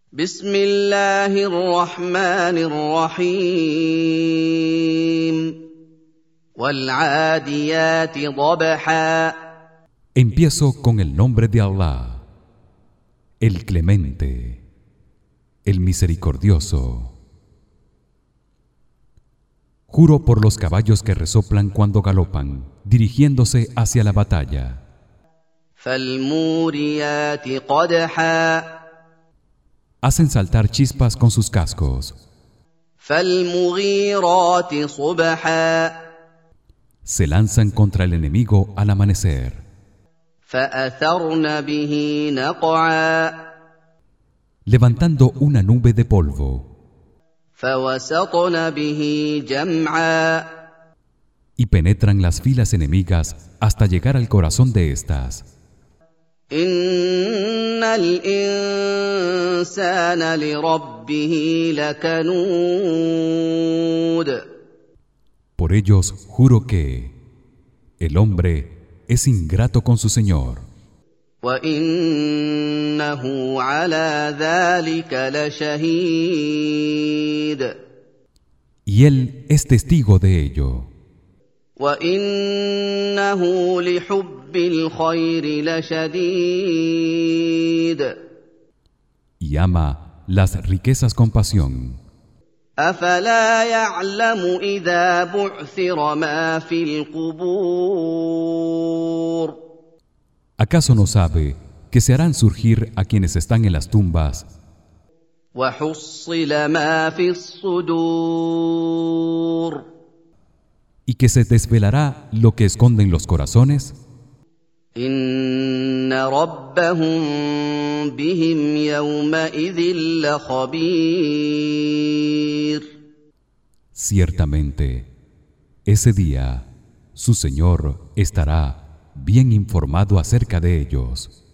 بسم الله الرحمن الرحيم والعاديات ضبحا. Empiezo con el nombre de Allah, el Clemente, el Misericordioso. Juro por los caballos que resoplan cuando galopan, dirigiéndose hacia la batalla. فالموريات قدحا. Hacen saltar chispas con sus cascos. فالمغيرات صبحا. Se lanzan contra el enemigo al amanecer. فأثرن به نقعا. Levantando una nube de polvo. فوسطن به جمعا. Y penetran las filas enemigas hasta llegar al corazón de estas. إن الإنسان لربه لكنود. Por ellos juro que el hombre es ingrato con su Señor. وإنه على ذلك لشهيد. Y él es testigo de ello. وإنه لحب الخير لشديد. Y ama las riquezas con pasión. أفلا يعلم إذا بعثر ما في القبور. ¿Acaso no sabe que se harán surgir a quienes están en las tumbas? وحصل ما في الصدور. ¿Y que se desvelará lo que esconden los corazones? إن ربهم بهم يومئذ لخبير. Ciertamente, ese día, su Señor estará bien informado acerca de ellos.